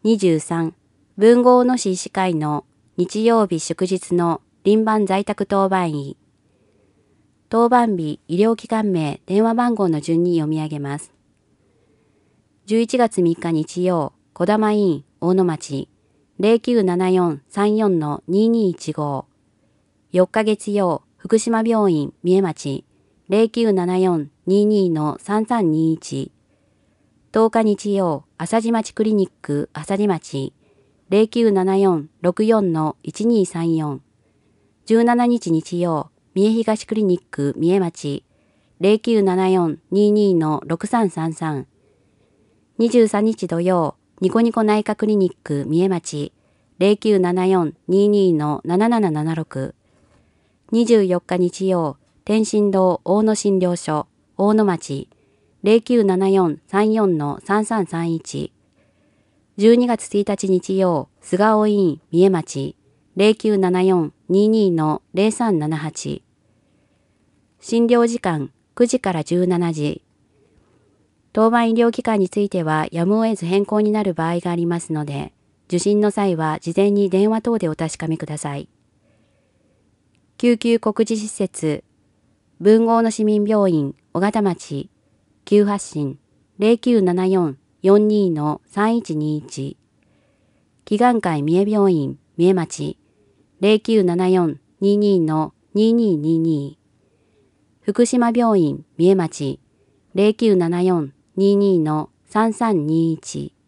23、豊後大野市医師会の日曜日祝日の輪番在宅当番医。当番日、医療機関名、電話番号の順に読み上げます。11月3日日曜、児玉医院、大野町、0974-34-2215。4日月曜、福島病院、三重町、0974-22-3321。10日日曜、朝地町クリニック、朝地町、0974-64-1234。17日日曜、三重東クリニック、三重町、0974-22-6333。23日土曜、ニコニコ内科クリニック、三重町、0974-22-7776。24日日曜、天津堂大野診療所、大野町、0974-34-3331。12月1日日曜、菅生医院、三重町、0974-22-0378。診療時間、9時から17時。当番医療機関についてはやむを得ず変更になる場合がありますので、受診の際は事前に電話等でお確かめください。救急告示施設、豊後大野市民病院、小形町、急発進 0974-42-3121。祈願会三重病院、三重町、0974-22-2222。福島病院、三重町、0974-22-3321。